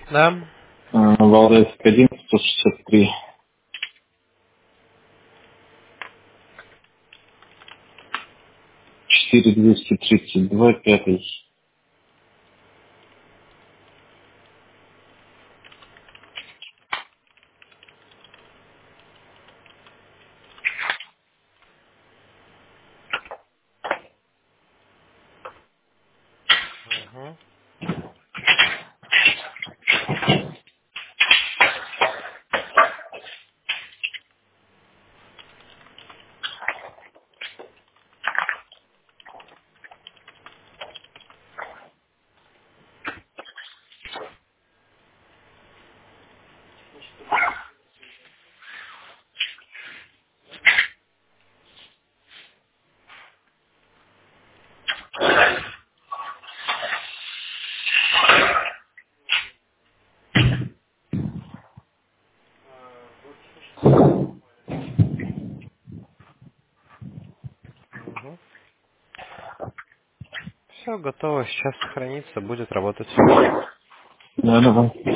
Да. Валдайская 1, 163. 4232, пятый. Угу. Угу. Все готово, сейчас сохранится, будет работать. Да, давай.